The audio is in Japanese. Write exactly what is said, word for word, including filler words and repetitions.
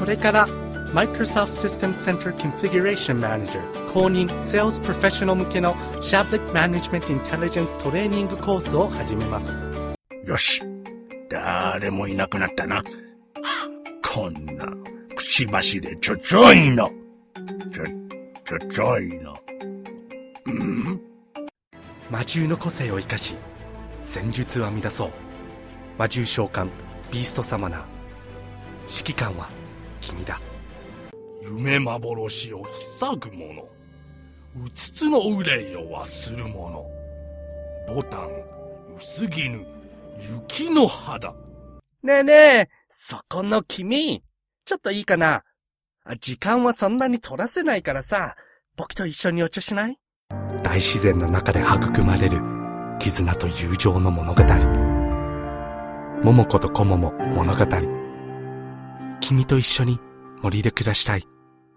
れから Microsoft System Center Configuration Manager 公認 Sales Professional 向けの Shablik Management Intelligence トレーニングコースを始めます。 よし、誰もいなくなったな。こんなくちばしでちょちょいのちょちょちょいのん魔獣の個性を生かし戦術を編み出そう。魔獣召喚ビーストサマナー。指揮官は君だ。 夢幻を塞ぐ者、うつつの憂いを忘る者、ボタン薄絹雪の肌。 ねえねえ、そこの君、ちょっといいかな。時間はそんなに取らせないからさ、僕と一緒にお茶しない？大自然の中で育まれる絆と友情の物語。桃子とコモも物語。君と一緒に森で暮らしたい。